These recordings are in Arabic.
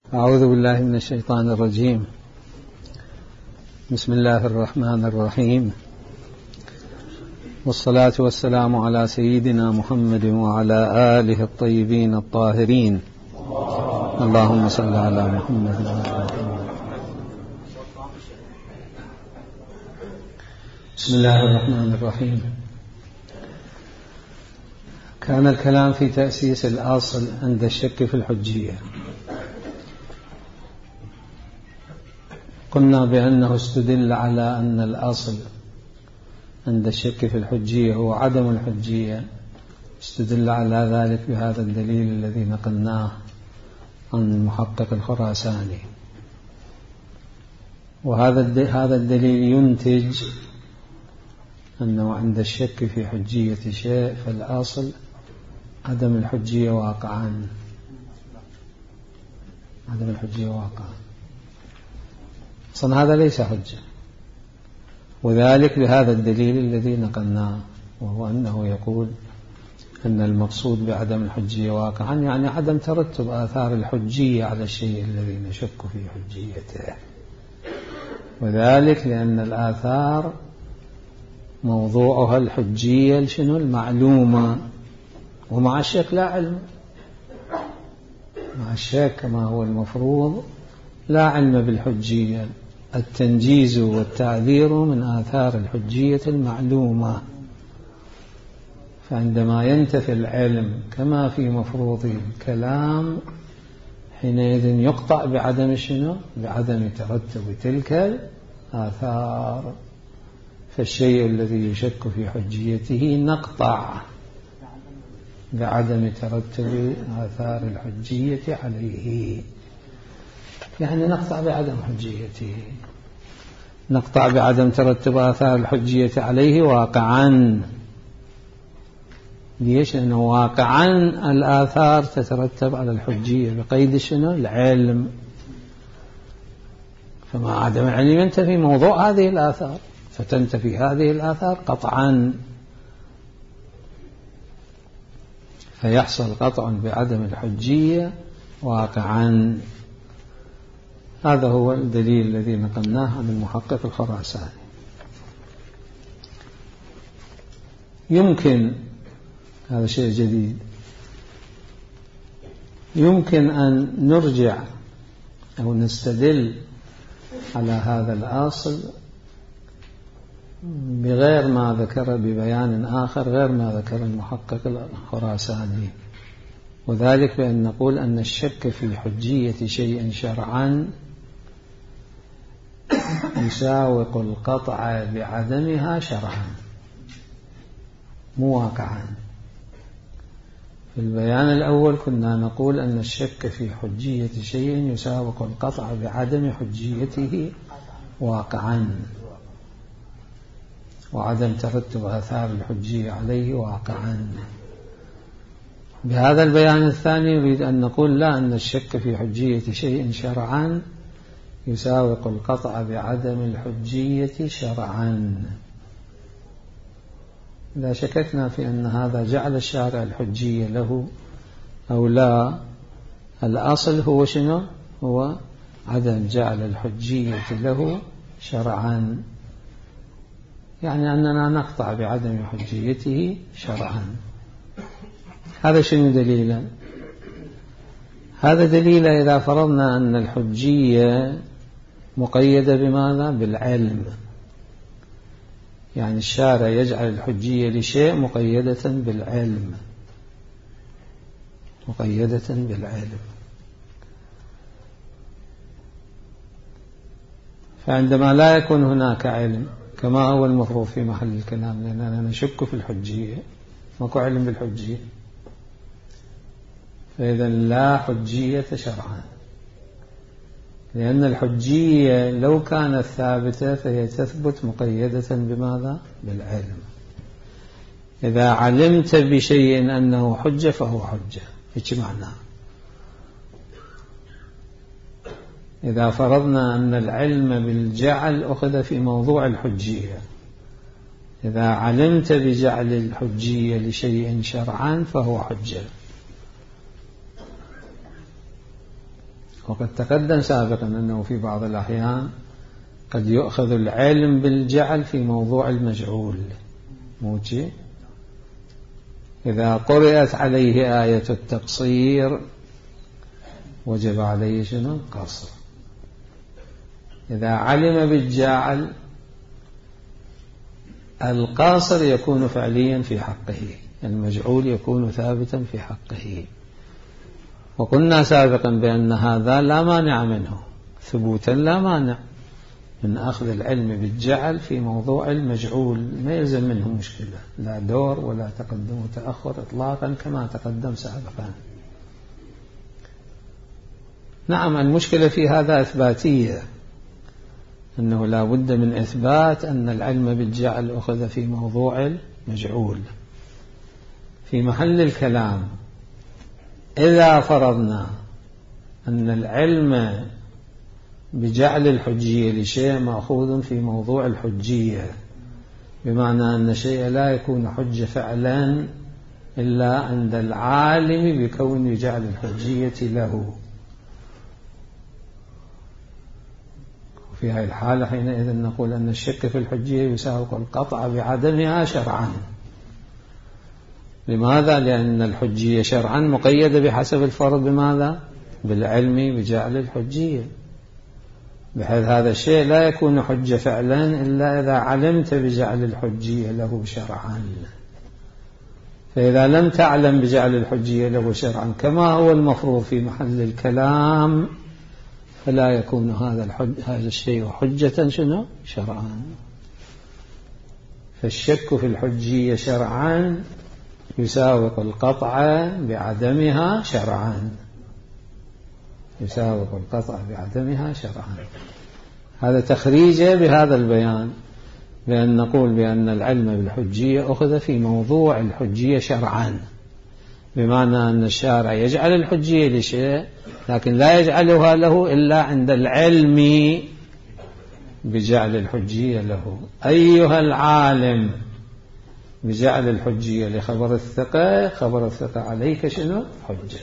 أعوذ بالله من الشيطان الرجيم. بسم الله الرحمن الرحيم، والصلاة والسلام على سيدنا محمد وعلى آله الطيبين الطاهرين. اللهم صل على محمد وعلى آله. بسم الله الرحمن الرحيم. كان الكلام في تأسيس الأصل عند الشك في الحجية. قلنا بأنه استدل على أن الأصل عند الشك في الحجية هو عدم الحجية، استدل على ذلك بهذا الدليل الذي نقلناه عن المحقق الخراساني. وهذا الدليل ينتج أنه عند الشك في حجية شيء فالأصل عدم الحجية واقعا، عدم الحجية واقعا. أصلا هذا ليس حجة، وذلك بهذا الدليل الذي نقلناه، وهو أنه يقول أن المقصود بعدم الحجية واقعا يعني عدم ترتب آثار الحجية على الشيء الذي نشك في حجيته، وذلك لأن الآثار موضوعها الحجية شنو؟ المعلومة، ومع الشك لا علم، مع الشك كما هو المفروض لا علم بالحجية. التنجيز والتعذير من آثار الحجية المعلومة، فعندما ينتفي العلم كما في مفروض الكلام حينئذ يقطع بعدم شنو؟ بعدم ترتب تلك الآثار. فالشيء الذي يشك في حجيته نقطع بعدم ترتب آثار الحجية عليه، يعني نقطع بعدم حجيته، نقطع بعدم ترتب آثار الحجية عليه واقعا. ليش؟ لأنه واقعا الآثار تترتب على الحجية بقيد شنو؟ العلم. فما عدم العلم ينتفي موضوع هذه الآثار، فتنتفي هذه الآثار قطعا، فيحصل قطع بعدم الحجية واقعا. هذا هو الدليل الذي نقلناه عن المحقق الخراساني. يمكن، هذا شيء جديد، يمكن أن نرجع أو نستدل على هذا الأصل بغير ما ذكر، ببيان آخر غير ما ذكر المحقق الخراساني، وذلك بأن نقول أن الشك في حجية شيء شرعا يساوق القطع بعدمها شرعا مو واقعا. في البيان الأول كنا نقول أن الشك في حجية شيء يساوق القطع بعدم حجيته واقعا، وعدم ترتب آثار الحجية عليه واقعا. بهذا البيان الثاني يريد أن نقول لا، أن الشك في حجية شيء شرعا يساوق القطع بعدم الحجية شرعا. إذا شككنا في أن هذا جعل الشارع الحجية له أو لا، الأصل هو شنو؟ هو عدم جعل الحجية له شرعا، يعني أننا نقطع بعدم حجيته شرعا. هذا شنو دليلا؟ هذا دليل إذا فرضنا أن الحجية مقيدة بماذا؟ بالعلم، يعني الشارع يجعل الحجية لشيء مقيدة بالعلم، مقيدة بالعلم. فعندما لا يكون هناك علم كما هو المفروض في محل الكلام، لأننا نشك في الحجية، ماكو علم بالحجية، فإذا لا حجية شرعا، لأن الحجية لو كانت ثابتة فهي تثبت مقيدة بماذا؟ بالعلم. إذا علمت بشيء أنه حجة فهو حجة، هيك معناه. إذا فرضنا أن العلم بالجعل أخذ في موضوع الحجية، إذا علمت بجعل الحجية لشيء شرعا فهو حجة. وقد تقدم سابقا أنه في بعض الأحيان قد يؤخذ العلم بالجعل في موضوع المجعول. موجي إذا قرأت عليه آية التقصير وجب عليه شنو؟ قصر. إذا علم بالجعل القاصر يكون فعليا في حقه، المجعول يكون ثابتا في حقه. وقلنا سابقا بأن هذا لا مانع منه، ثبوتا لا مانع من أخذ العلم بالجعل في موضوع المجعول، ما يلزم منه مشكلة، لا دور ولا تقدم وتأخر إطلاقا كما تقدم سابقا. نعم، المشكلة في هذا إثباتية، أنه لا بد من إثبات أن العلم بالجعل أخذ في موضوع المجعول. في محل الكلام إذا فرضنا أن العلم بجعل الحجية لشيء مأخوذ في موضوع الحجية، بمعنى أن شيء لا يكون حجة فعلا إلا عند العالم بكون جعل الحجية له، في هذه الحالة حينئذ نقول أن الشك في الحجية يساوق القطع بعدمها شرعا. لماذا؟ لأن الحجية شرعا مقيدة بحسب الفرض بماذا؟ بالعلم بجعل الحجية، بحيث هذا الشيء لا يكون حجة فعلا إلا إذا علمت بجعل الحجية له شرعا. فإذا لم تعلم بجعل الحجية له شرعا كما هو المفروض في محل الكلام، فلا يكون هذا الشيء حجة شنو؟ شرعا. فالشك في الحجية شرعا يساوق القطع بعدمها شرعا، يساوق القطع بعدمها شرعا. هذا تخريجه بهذا البيان، بأن نقول بأن العلم بالحجية أخذ في موضوع الحجية شرعا، بمعنى أن الشارع يجعل الحجية لشيء لكن لا يجعلها له إلا عند العلم بجعل الحجية له. أيها العالم بجعل الحجية لخبر الثقة، خبر الثقة عليك شنو؟ حجة.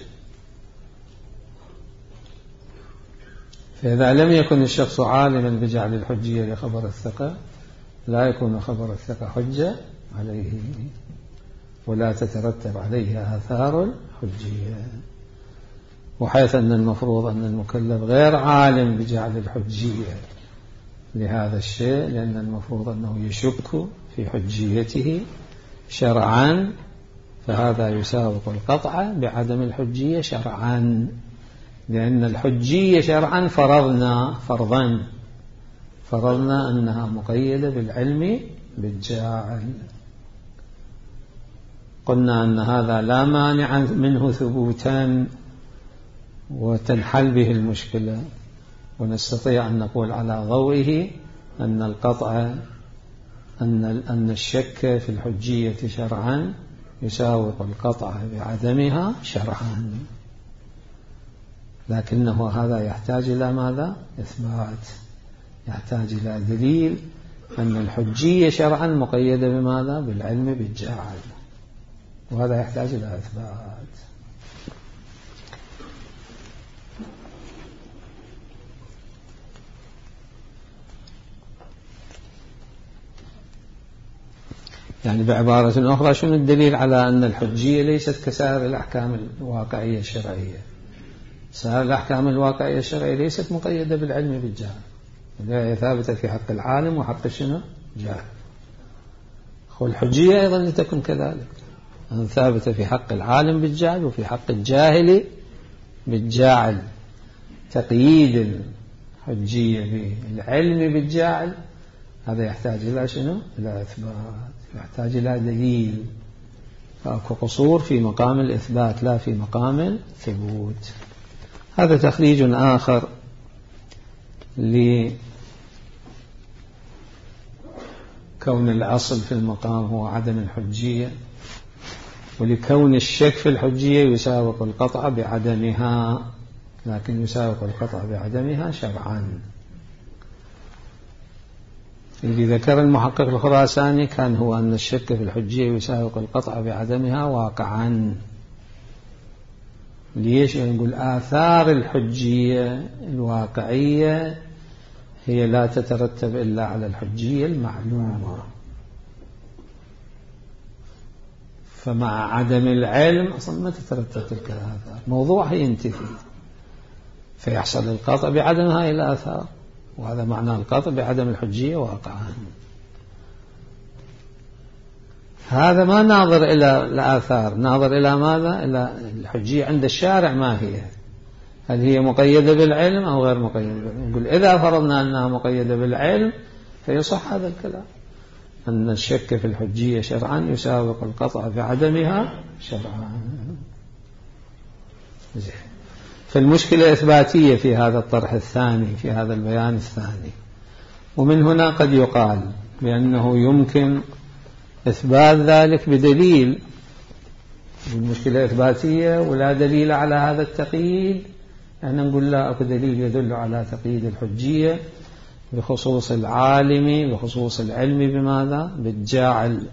فإذا لم يكن الشخص عالما بجعل الحجية لخبر الثقة لا يكون خبر الثقة حجة عليه، ولا تترتب عليه آثار الحجية. وحيث أن المفروض أن المكلف غير عالم بجعل الحجية لهذا الشيء، لأن المفروض أنه يشك في حجيته شرعا، فهذا يساوق القطع بعدم الحجية شرعا، لأن الحجية شرعا فرضنا أنها مقيدة بالعلم بالجاعل. قلنا أن هذا لا مانع منه ثبوتا وتنحل به المشكلة، ونستطيع أن نقول على ضوئه أن القطع أن الشك في الحجية شرعا يساوق القطع بعدمها شرعا. لكنه هذا يحتاج إلى ماذا؟ إثبات، يحتاج إلى دليل أن الحجية شرعا مقيدة بماذا؟ بالعلم بالجاعل، وهذا يحتاج إلى إثبات. يعني بعبارة أخرى، شنو الدليل على أن الحجية ليست كسائر الأحكام الواقعية الشرعية؟ سائر الأحكام الواقعية الشرعية ليست مقيدة بالعلم بالجهل، هي ثابتة في حق العالم وحق شنو؟ الجاهل. والحجية أيضا لتكن كذلك، ثابتة في حق العالم بالجهل وفي حق الجاهل بالجاعل. تقييد الحجية بالعلم بالجاعل هذا يحتاج إلى شنو؟ إلى إثبات، يحتاج إلى دليل. فأكو قصور في مقام الإثبات لا في مقام الثبوت. هذا تخريج آخر لكون الأصل في المقام هو عدم الحجية، ولكون الشك في الحجية يساوق القطع بعدمها، لكن يساوق القطع بعدمها شرعا. الذي ذكر المحقق الخراساني كان هو أن الشك في الحجية يساوق القطع بعدمها واقعا. ليش؟ نقول آثار الحجية الواقعية هي لا تترتب إلا على الحجية المعلومة، فمع عدم العلم أصلا ما تترتب تلك الآثار، موضوعها ينتفي، فيحصل القطع بعدم هذه الآثار، وهذا معنى القطع بعدم الحجية واقعا. هذا ما ناظر إلى الآثار، ناظر إلى ماذا؟ إلى الحجية عند الشارع ما هي، هل هي مقيدة بالعلم أو غير مقيدة بالعلم؟ نقول إذا فرضنا أنها مقيدة بالعلم فيصح هذا الكلام، أن الشك في الحجية شرعا يساوق القطع بعدمها شرعا. فالمشكلة إثباتية في هذا الطرح الثاني، في هذا البيان الثاني. ومن هنا قد يقال بأنه يمكن إثبات ذلك بدليل، المشكلة إثباتية ولا دليل على هذا التقييد، احنا نقول لا أكو دليل يدل على تقييد الحجية بخصوص العالم، بخصوص العلم بماذا؟ بالجاعل،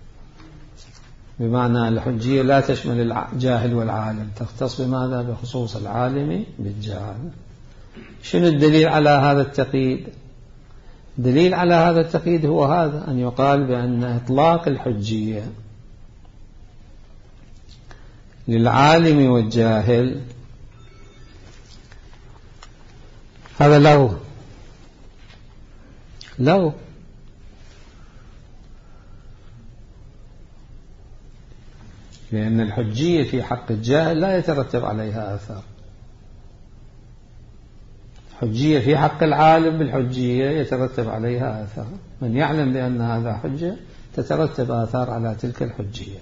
بمعنى الحجية لا تشمل الجاهل والعالم، تختص بماذا؟ بخصوص العالم بالجاهل. شنو الدليل على هذا التقييد؟ دليل على هذا التقييد هو هذا، أن يقال بأن إطلاق الحجية للعالم والجاهل هذا له لأن الحجية في حق الجاهل لا يترتب عليها آثار، حجية في حق العالم بالحجية يترتب عليها آثار، من يعلم بأن هذا حجة تترتب آثار على تلك الحجية،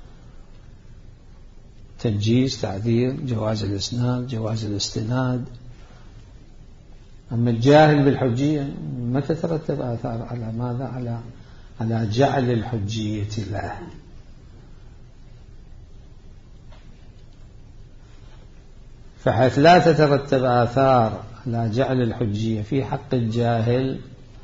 تنجيز، تعذير، جواز الإسناد، جواز الاستناد. أما الجاهل بالحجية ما تترتب آثار على ماذا؟ على جعل الحجية له. فحيث لا تترتب آثار على جعل الحجية في حق الجاهل،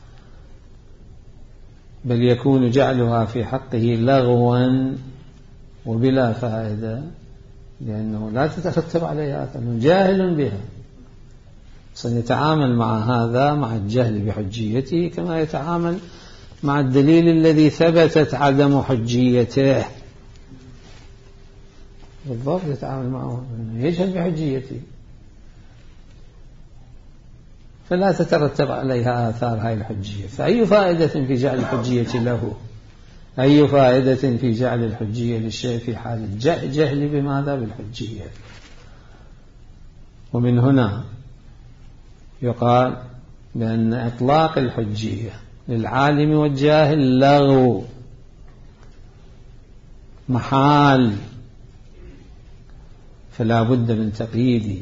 بل يكون جعلها في حقه لغوا وبلا فائدة، لأنه لا تترتب عليها آثار، جاهل بها، سيتعامل مع هذا، مع الجهل بحجيته، كما يتعامل مع الدليل الذي ثبتت عدم حجيته بالضبط، يتعامل معه يجهل بحجيته، فلا تترتب عليها آثار هاي الحجية. فأي فائدة في جعل الحجية له؟ أي فائدة في جعل الحجية للشيء في حال الجهل بماذا؟ بالحجية. ومن هنا يقال بأن إطلاق الحجية للعالم والجاهل لغو محال، فلا بد من تقييد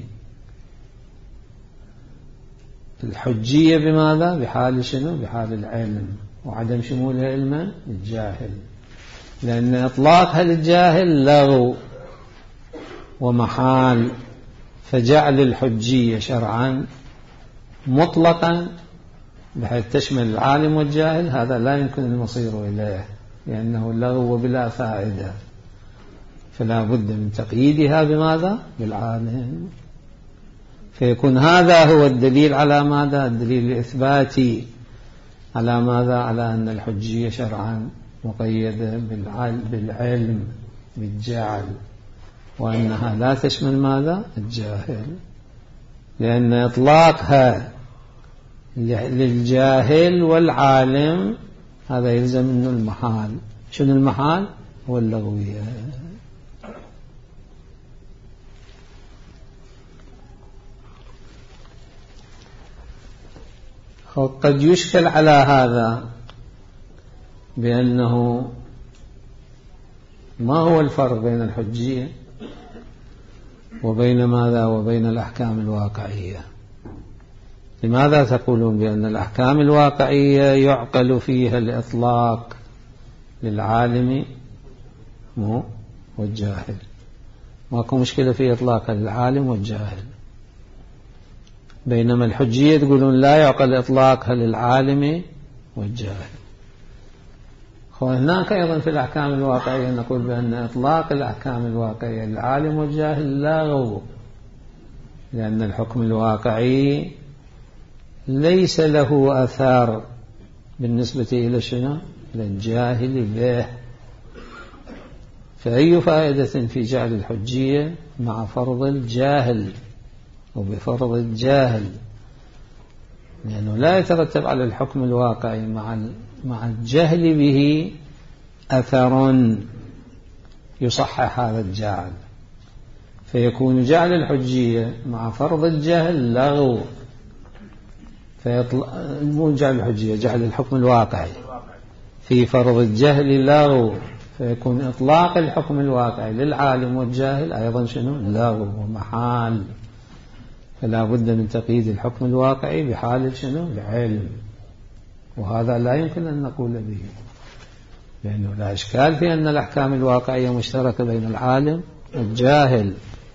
الحجية بماذا؟ بحال شنو؟ بحال العلم، وعدم شمولها علما للجاهل، لأن إطلاقها للجاهل لغو ومحال، فجعل الحجية شرعا مطلقا بحيث تشمل العالم والجاهل هذا لا يمكن المصير إليه، لأنه لغو وبلا فائدة، فلا بد من تقييدها بماذا؟ بالعالم. فيكون هذا هو الدليل على ماذا؟ الدليل الإثباتي على ماذا؟ على أن الحجية شرعا مقيدة بالعلم بالجعل، وأنها لا تشمل ماذا؟ الجاهل، لأن إطلاقها للجاهل والعالم هذا يلزم منه المحال. شنو المحال؟ هو اللغوية. قد يشكل على هذا بأنه ما هو الفرق بين الحجية وبين ماذا؟ وبين الأحكام الواقعية. لماذا تقولون بأن الأحكام الواقعية يعقل فيها الإطلاق للعالم والجاهل، ماكو مشكلة في إطلاقها للعالم والجاهل، بينما الحجية تقولون لا يعقل إطلاقها للعالم والجاهل. وهناك أيضا في الأحكام الواقعية نقول بأن إطلاق الأحكام الواقعية للعالم والجاهل لاغو، لأن الحكم الواقعي ليس له أثار بالنسبة إلى شنو؟ للجاهل به. فأي فائدة في جعل الحجية مع فرض الجاهل وبفرض الجاهل؟ لأنه لا يترتب على الحكم الواقعي مع الجهل به أثر يصحح هذا الجعل، فيكون جعل الحجية مع فرض الجهل لغو. مو جعل الحجية، جعل الحكم الواقعي في فرض الجهل لغو، فيكون إطلاق الحكم الواقعي للعالم والجاهل أيضا شنو؟ لغو ومحال. فلا بد من تقييد الحكم الواقعي بحالة شنو؟ العلم، وهذا لا يمكن أن نقول به، لأنه لا إشكال في أن الأحكام الواقعية مشتركة بين العالم والجاهل.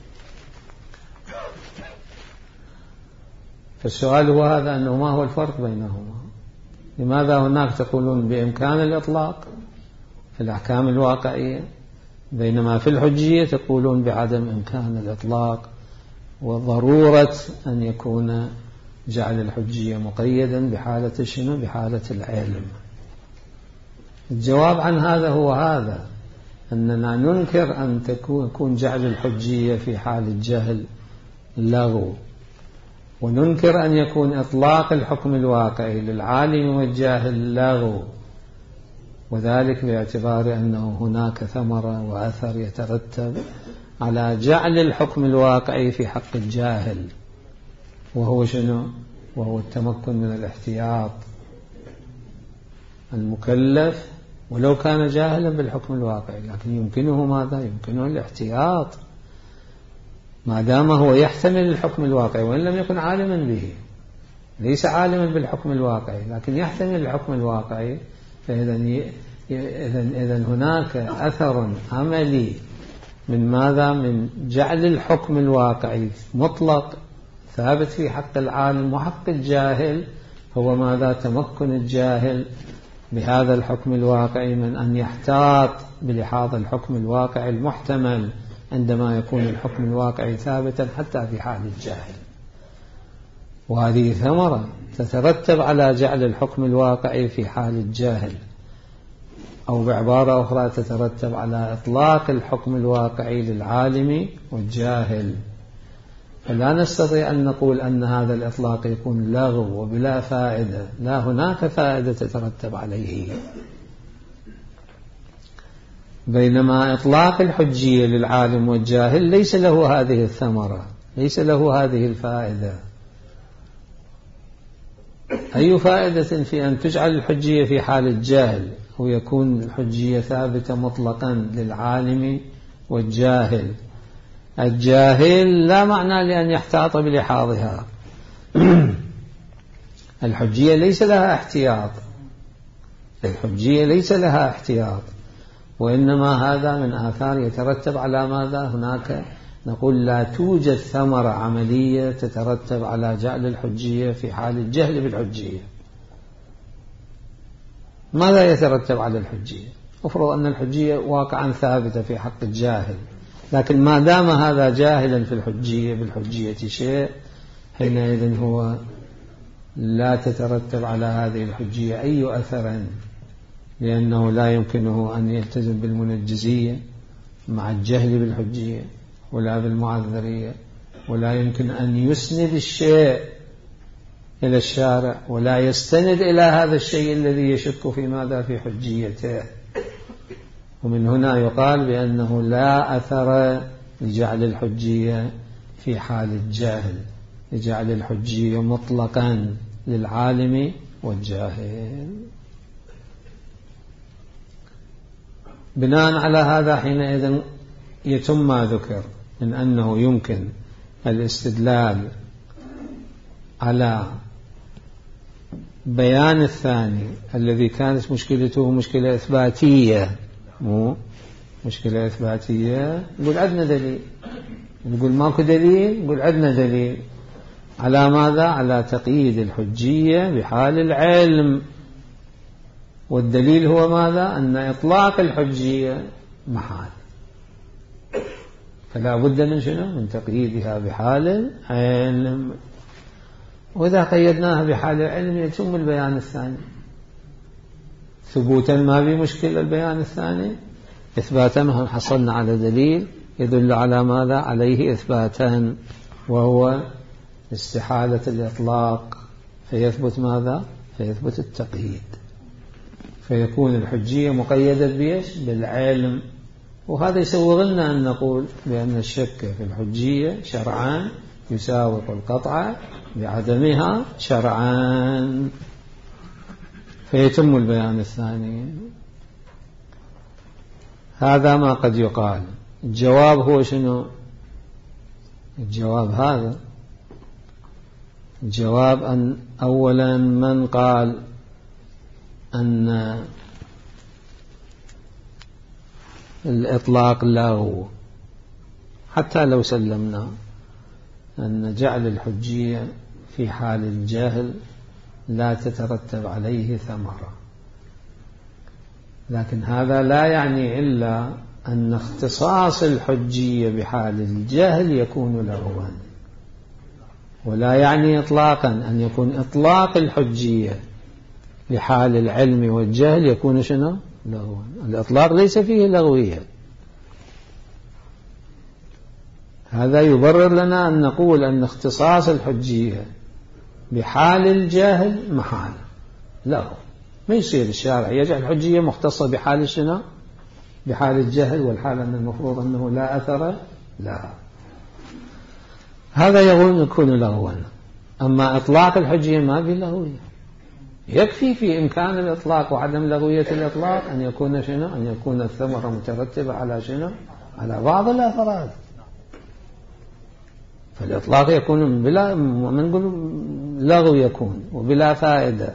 فالسؤال هو هذا، أنه ما هو الفرق بينهما؟ لماذا هناك تقولون بإمكان الإطلاق في الأحكام الواقعية، بينما في الحجية تقولون بعدم إمكان الإطلاق وضرورة أن يكون جعل الحجية مقيدا بحالة شنو؟ بحالة العلم. الجواب عن هذا هو هذا، أننا ننكر أن يكون جعل الحجية في حال الجهل لغو، وننكر أن يكون إطلاق الحكم الواقعي للعالم والجاهل لغو، وذلك باعتبار أنه هناك ثمرة وأثر يترتب على جعل الحكم الواقعي في حق الجاهل، وهو شنو؟ وهو التمكن من الاحتياط. المكلف ولو كان جاهلا بالحكم الواقعي لكن يمكنه ماذا؟ يمكنه الاحتياط ما دام هو يحتمل الحكم الواقعي وإن لم يكن عالما به، ليس عالما بالحكم الواقعي لكن يحتمل الحكم الواقعي. فإذا هناك أثر عملي من ماذا؟ من جعل الحكم الواقعي مطلق ثابت في حق العالم وحق الجاهل، هو ماذا؟ تمكن الجاهل بهذا الحكم الواقعي من أن يحتاط بلحاظ الحكم الواقعي المحتمل عندما يكون الحكم الواقعي ثابتا حتى في حال الجاهل. وهذه ثمرة تترتب على جعل الحكم الواقعي في حال الجاهل، أو بعبارة أخرى تترتب على إطلاق الحكم الواقعي للعالم والجاهل. فلا نستطيع أن نقول أن هذا الإطلاق يكون لغو وبلا فائدة، لا، هناك فائدة تترتب عليه. بينما إطلاق الحجية للعالم والجاهل ليس له هذه الثمرة، ليس له هذه الفائدة. أي فائدة في أن تجعل الحجية في حال الجاهل ويكون الحجية ثابتة مطلقا للعالم والجاهل؟ الجاهل لا معنى لأن يحتاط بلحاظها. الحجية ليس لها احتياط، الحجية ليس لها احتياط، وإنما هذا من آثار يترتب على ماذا؟ هناك نقول لا توجد ثمرة عملية تترتب على جعل الحجية في حال الجهل بالحجية. ماذا يترتب على الحجية؟ أفرض أن الحجية واقعا ثابتة في حق الجاهل، لكن ما دام هذا جاهلا في الحجية بالحجية شيء، حينئذ هو لا تترتب على هذه الحجية أي أثر، لأنه لا يمكنه أن يلتزم بالمنجزية مع الجهل بالحجية ولا بالمعذرية، ولا يمكن أن يسند الشيء إلى الشارع ولا يستند إلى هذا الشيء الذي يشك في ماذا؟ في حجيته. ومن هنا يقال بأنه لا أثر لجعل الحجية في حال الجاهل، لجعل الحجية مطلقا للعالم والجاهل. بناء على هذا حينئذ يتم ما ذكر من أنه يمكن الاستدلال على بيان الثاني الذي كانت مشكلته مشكلة إثباتية، مو مشكلة إثباتية. نقول عندنا دليل، نقول ماكو دليل، نقول عندنا دليل على ماذا؟ على تقييد الحجية بحال العلم، والدليل هو ماذا؟ أن إطلاق الحجية محال، فلا بد من شنو؟ من تقييدها بحال العلم، وإذا قيدناها بحال العلم يتم البيان الثاني ثبوتا، ما في مشكلة البيان الثاني إثباتا، هم حصلنا على دليل يدل على ماذا؟ عليه إثباتا، وهو استحالة الإطلاق، فيثبت ماذا؟ فيثبت التقييد، فيكون الحجية مقيدة بيش؟ بالعلم. وهذا يسوغ لنا أن نقول بأن الشك في الحجية شرعان يساوق القطع بعدمها شرعان، فيتم البيان الثاني. هذا ما قد يقال. الجواب هو شنو؟ الجواب هذا، الجواب أن أولا من قال أن الإطلاق له، حتى لو سلمنا أن جعل الحجية في حال الجهل لا تترتب عليه ثمرة، لكن هذا لا يعني إلا أن اختصاص الحجية بحال الجهل يكون لغوا، ولا يعني إطلاقا أن يكون إطلاق الحجية لحال العلم والجهل يكون شنو؟ لغوا. الإطلاق ليس فيه لغوية. هذا يبرر لنا أن نقول أن اختصاص الحجية بحال الجهل محال لغو. ما يصير الشارع يجعل الحجية مختصة بحال شنو؟ بحال الجهل، والحال أن المفروض أنه لا أثر لا، هذا يكون لغوا. أما إطلاق الحجية ما في لغوية، يكفي في إمكان الإطلاق وعدم لغوية الإطلاق أن يكون شنو؟ أن يكون الثمرة مترتبة على شنو؟ على بعض الأفراد. فالإطلاق يكون بلا، ما نقول لغو يكون وبلا فائدة،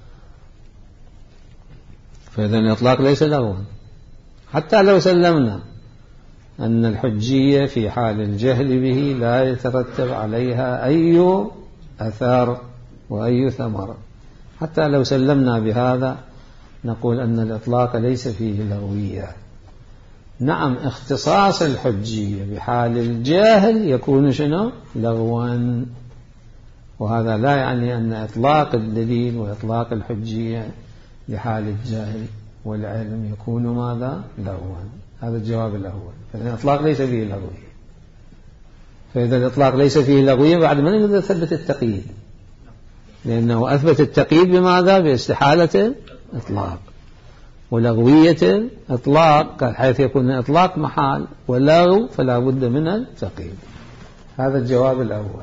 فإذا الإطلاق ليس لغوا. حتى لو سلمنا أن الحجية في حال الجهل به لا يترتب عليها أي أثر وأي ثمرة، حتى لو سلمنا بهذا نقول أن الإطلاق ليس فيه لغوية. نعم، اختصاص الحجية بحال الجاهل يكون شنو؟ لغوا، وهذا لا يعني أن إطلاق الدليل وإطلاق الحجية بحال الجاهل والعلم يكون ماذا؟ لغوا. هذا الجواب الأول. فإذا الإطلاق ليس فيه لغوية، فإذا الإطلاق ليس فيه لغوية بعد ما نقدر نثبت التقييد، لأنه أثبت التقييد بماذا؟ باستحالة الإطلاق ولغوية الإطلاق، حيث يكون الإطلاق محال ولغو فلا بد من التقييد. هذا الجواب الأول.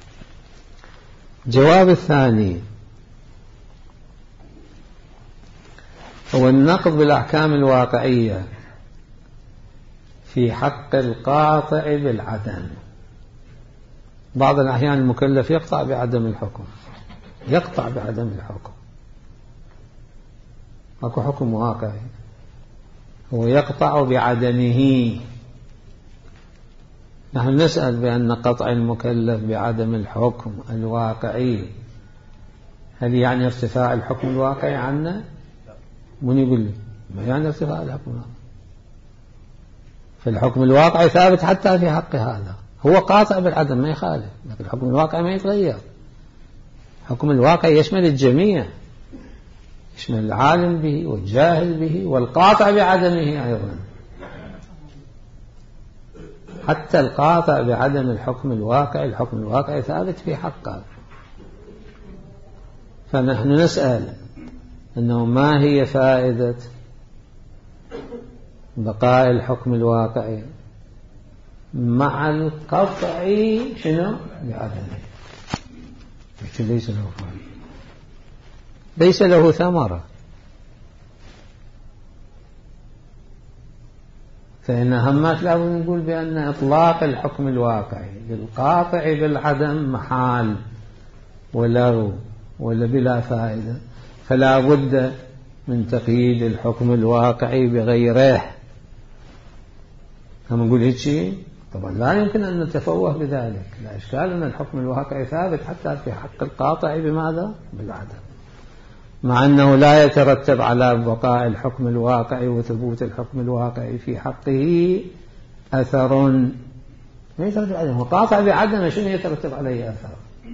الجواب الثاني هو النقض بالأحكام الواقعية في حق القاطع بالعدم. بعض الأحيان المكلف يقطع بعدم الحكم، يقطع بعدم الحكم، أكو حكم واقعي، هو يقطع بعدمه. نحن نسأل بأن قطع المكلف بعدم الحكم الواقعي هل يعني ارتفاع الحكم الواقعي عنه؟ من يقول لي ما يعني ارتفاع الحكم الواقعي؟ فالحكم الواقعي ثابت حتى في حق هذا، هو قاطع بالعدم ما يخالف، لكن الحكم الواقعي ما يتغير. الحكم الواقعي يشمل الجميع، يشمل العالم به والجاهل به والقاطع بعدمه أيضا. حتى القاطع بعدم الحكم الواقعي، الحكم الواقعي ثابت في حقه. فنحن نسأل أنه ما هي فائدة بقاء الحكم الواقعي مع القطع شنو؟ بعدمه. ليس له فائدة، ليس له ثمرة. فإن همات لابد نقول بأن إطلاق الحكم الواقعي للقاطع بالعدم محال ولغو ولا بلا فائدة، فلا بد من تقييد الحكم الواقعي بغيره. هم نقول هيك شيء؟ طبعا لا يمكن أن نتفوه بذلك، لا إشكال أن الحكم الواقعي ثابت حتى في حق القاطع بماذا؟ بالعدم. مع أنه لا يترتب على بقاء الحكم الواقعي وثبوت الحكم الواقعي في حقه أثر. ما يترتب عليه، هو قاطع بعدم، شنو يترتب عليه أثر؟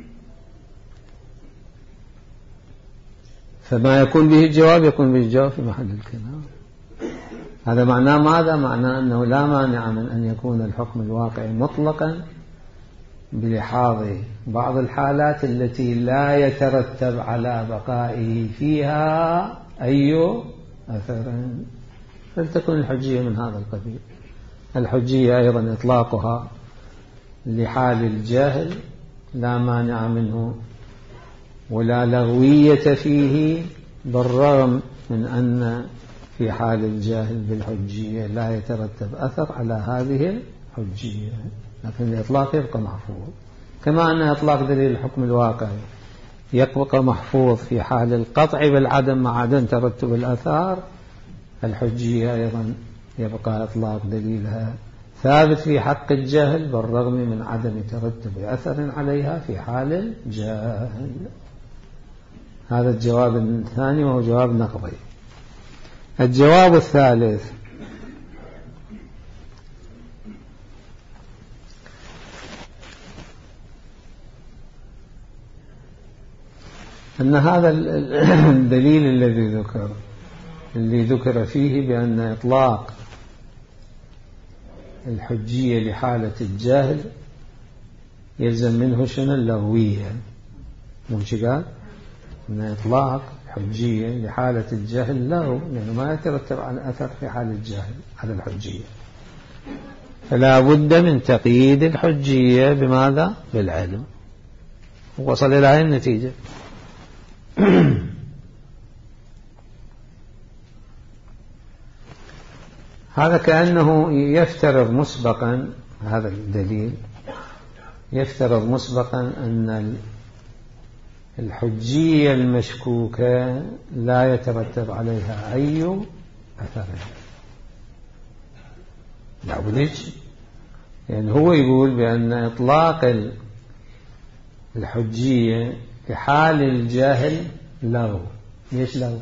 فما يكون به الجواب يكون به الجواب في محل الكلام. هذا معناه ماذا؟ معناه أنه لا مانع من أن يكون الحكم الواقعي مطلقا بلحاظ بعض الحالات التي لا يترتب على بقائه فيها أي أثر، فلتكن الحجية من هذا القبيل. الحجية أيضا إطلاقها لحال الجاهل لا مانع منه ولا لغوية فيه، بالرغم من أن في حال الجاهل بالحجية لا يترتب أثر على هذه الحجية، لكن الإطلاق يبقى محفوظ. كما أن إطلاق دليل الحكم الواقعي يبقى محفوظ في حال القطع بالعدم مع عدم ترتب الأثار، الحجية أيضا يبقى إطلاق دليلها ثابت في حق الجهل بالرغم من عدم ترتب أثر عليها في حال الجهل. هذا الجواب الثاني وهو جواب نقضي. الجواب الثالث أن هذا الدليل الذي ذكر فيه بأن إطلاق الحجية لحالة الجاهل يلزم منه شنو؟ اللغوية. مش قال أن إطلاق الحجية لحالة الجهل لغو، لأنه ما يترتب على أثر في حال الجهل على الحجية، فلا بد من تقييد الحجية بماذا؟ بالعلم. وصل إلى هذه النتيجة. هذا كأنه يفترض مسبقا، هذا الدليل يفترض مسبقا أن الحجية المشكوكة لا يترتب عليها أي أثر. لا بديش، يعني هو يقول بأن إطلاق الحجية في حال الجاهل لغو. ليش لغو؟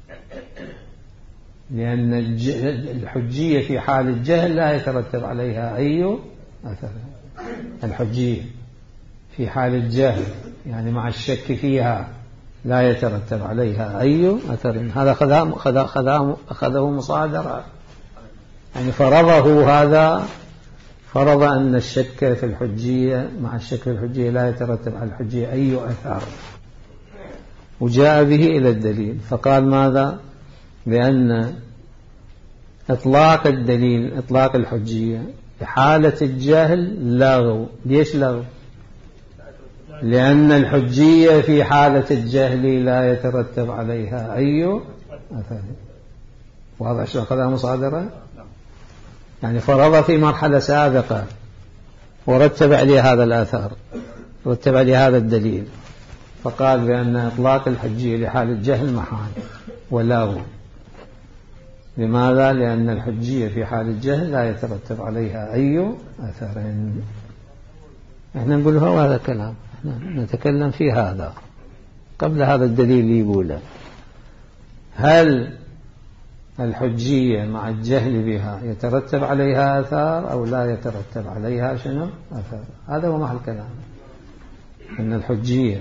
لأن الحجية في حال الجهل لا يترتب عليها أي أثر. الحجية في حال الجهل يعني مع الشك فيها لا يترتب عليها أي أثر. هذا أخذه مصادرة، يعني فرضه هذا، فرض أن الشك في الحجية مع الشك في الحجية لا يترتب على الحجية أي أثر، وجاء به إلى الدليل فقال ماذا؟ بأن إطلاق الدليل إطلاق الحجية في حالة الجهل لغو. ليش لغو؟ لأن الحجية في حالة الجهل لا يترتب عليها أي أثر. واضح شو أخذها مصادرة؟ يعني فرض في مرحلة سابقة ورتب عليه هذا الأثر، رتب عليه هذا الدليل، فقال بأن إطلاق الحجية لحال الجهل محال ولغو. لماذا؟ لأن الحجية في حال الجهل لا يترتب عليها أي أثر. احنا نقول هو هذا كلام، احنا نتكلم في هذا قبل هذا الدليل اللي يقوله. هل الحجية مع الجهل بها يترتب عليها أثار أو لا يترتب عليها شنو؟ أثار. هذا هو محل كلام، أن الحجية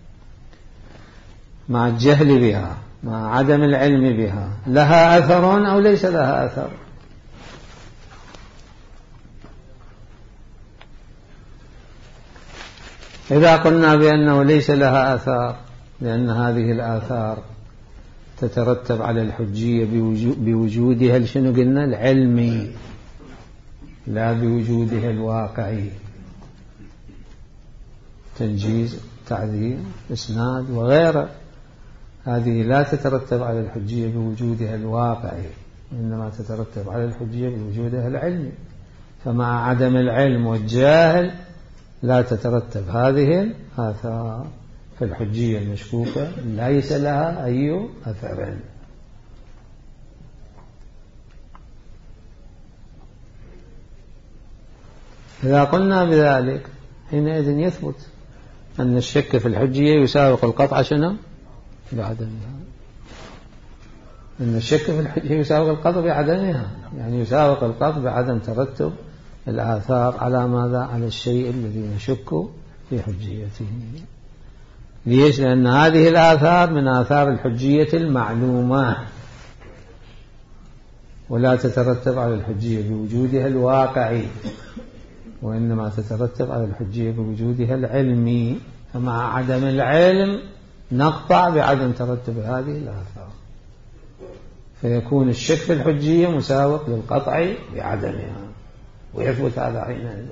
مع الجهل بها مع عدم العلم بها لها أثر أو ليس لها أثر. إذا قلنا بأنه ليس لها أثار لأن هذه الآثار تترتب على الحجية بوجودها شنو قلنا؟ العلمي، لا بوجودها الواقعي، تنجيز، تعذيب، إسناد وغيره. هذه لا تترتب على الحجية بوجودها الواقعي، إنما تترتب على الحجية بوجودها العلمي. فمع عدم العلم والجاهل لا تترتب هذه الآثار، فالحجية المشكوكة ليس لها أي أثر. إذا قلنا بذلك حينئذ يثبت أن الشك في الحجية يساوق القطع شنو؟ بعدمها. أن الشك في الحجية يساوق القطع بعدمها، يعني يساوق القطع بعدم ترتب الآثار على ماذا؟ على الشيء الذي نشك في حجيته. ليش؟ لأن هذه الآثار من آثار الحجية المعلومة، ولا تترتب على الحجية بوجودها الواقعي، وإنما تترتب على الحجية بوجودها العلمي. فمع عدم العلم نقطع بعدم ترتب هذه الآثار، فيكون الشك في الحجية مساوق للقطع بعدمها، ويثبت هذا حينئذ.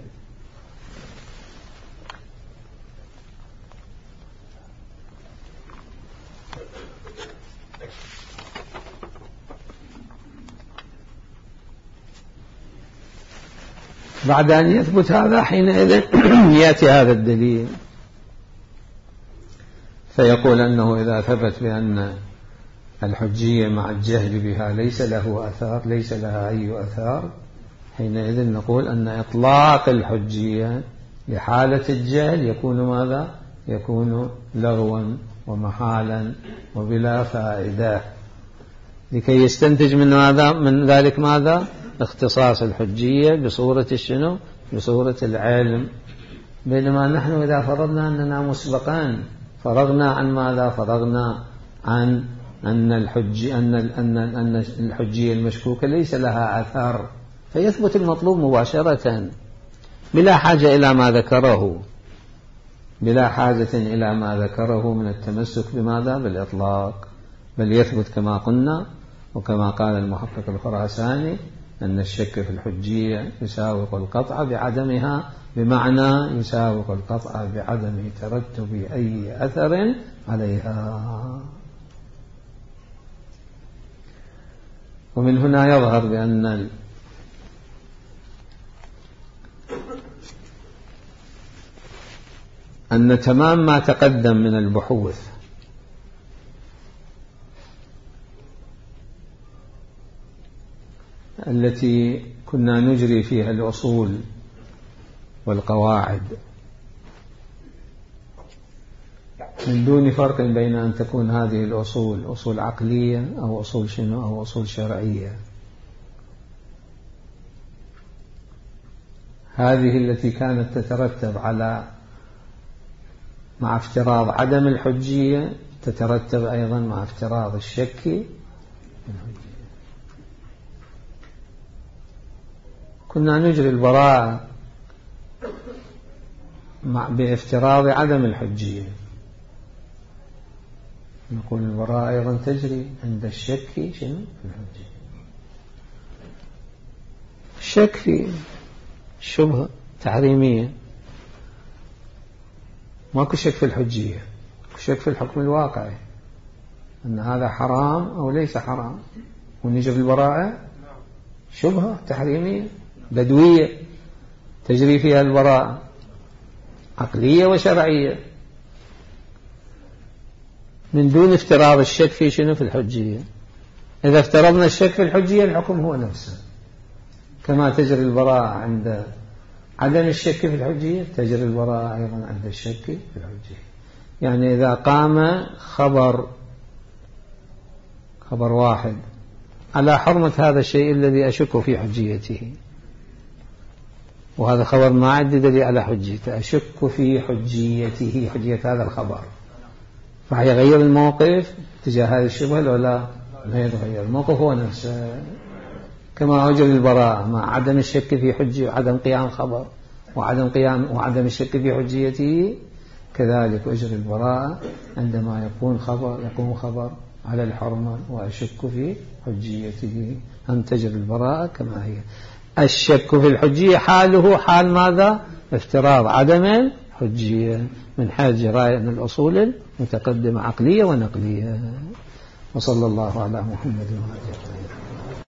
بعد أن يثبت هذا حينئذ يأتي هذا الدليل فيقول أنه إذا ثبت بأن الحجية مع الجهل بها ليس له أثار، ليس لها أي أثار، حينئذ نقول أن إطلاق الحجية لحالة الجهل يكون ماذا؟ يكون لغوا ومحالا وبلا فائدة، لكي يستنتج من هذا من ذلك ماذا؟ اختصاص الحجية بصورة الشنو؟ بصورة العلم. بينما نحن إذا فرضنا أننا مسبقا فرغنا عن ماذا؟ فرغنا عن أن الحجية المشكوكة ليس لها أثر، فيثبت المطلوب مباشرة بلا حاجة إلى ما ذكره، بلا حاجة إلى ما ذكره من التمسك بماذا؟ بالإطلاق، بل يثبت كما قلنا وكما قال المحقق الخراساني أن الشك في الحجية يساوق القطع بعدمها، بمعنى يساوق القطع بعدم ترتب أي أثر عليها. ومن هنا يظهر بأن تمام ما تقدم من البحوث التي كنا نجري فيها الأصول والقواعد من دون فرق بين أن تكون هذه الأصول أصول عقلية أو أصول شنو أو أصول شرعية، هذه التي كانت تترتب على مع افتراض عدم الحجية تترتب أيضا مع افتراض الشك في الحجية. كنا نجري البراءة بافتراض عدم الحجية، نقول البراءة أيضا تجري عند الشك شنو في الحجية. الشك في الشبهة تحريمية، ماكو شك في الحجية، شك في الحكم الواقعي أن هذا حرام أو ليس حرام. ونجري البراءة شبهة تحريمية بدوية تجري فيها البراءة عقلية وشرعية من دون افتراض الشك في شنو في الحجية. إذا افترضنا الشك في الحجية الحكم هو نفسه، كما تجري البراءة عند عدم الشك في الحجية تجري البراءة أيضا عند الشك في الحجية. يعني إذا قام خبر واحد على حرمة هذا الشيء الذي أشك في حجيته، وهذا خبر ما عندي دليل على حجيته، أشك في حجيته، حجية هذا الخبر، فيغير الموقف تجاه هذه الشبهة ولا لا يتغير الموقف هو نفسه. كما أجري البراءة مع عدم الشك في حجية وعدم قيام الخبر وعدم الشك في حجيته، كذلك أجري البراءة عندما يكون خبر على الحرمة وأشك في حجيته، أن تجري البراءة كما هي. الشك في الحجية حاله حال ماذا؟ افتراض عدم الحجية من حيث جراية الأصول المتقدمة عقلية ونقلية. وصلى الله على محمد وعلى آله.